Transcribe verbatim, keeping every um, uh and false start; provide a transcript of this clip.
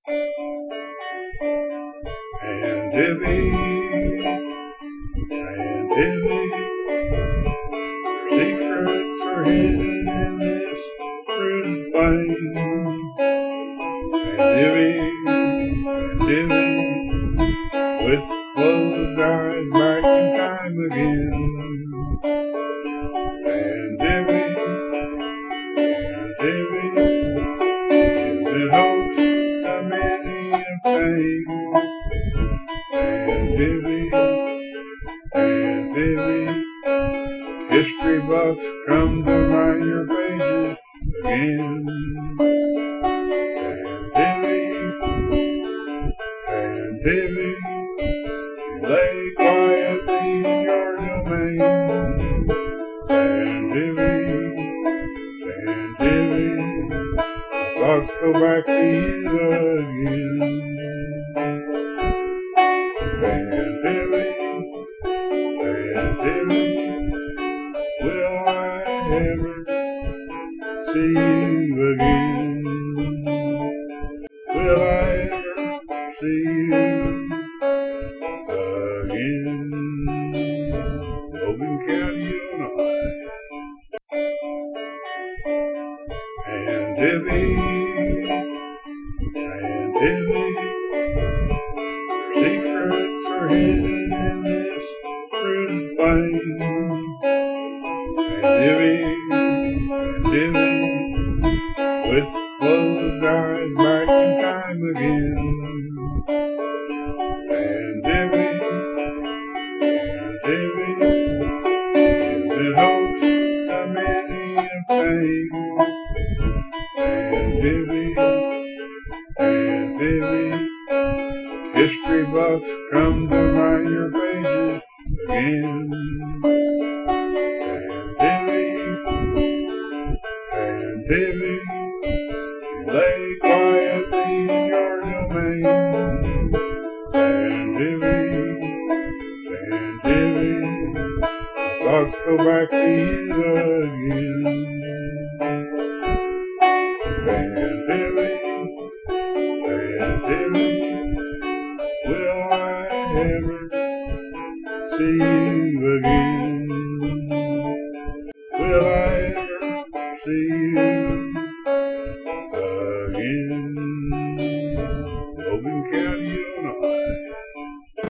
And Debbie, and Debbie, secrets are hidden in this fruit flame. And Debbie, and Debbie, with closed eyes back in time again. And Debbie, and Debbie, is the host of many a fame. And Debbie, and Debbie, history buffs come to write your pages again. And Debbie, and Debbie, lay quietly in your domain. And Debbie, and Debbie, thoughts go back to you again. And Debbie, and Debbie, will I ever see you again? Will I ever see you again? Logan County, Illinois. And Debbie, and Debbie, secrets are hidden in this fruit flame. And Debbie, and Debbie, with closed eyes back in time again. And Debbie, and Debbie, is the host of many a fame. And Debbie, and Debbie, history buffs come to write your pages again. And Debbie, and Debbie, lay quietly in your domain. And Debbie, and Debbie, thoughts go back to you again. And Debbie, and Debbie, will I ever see you again?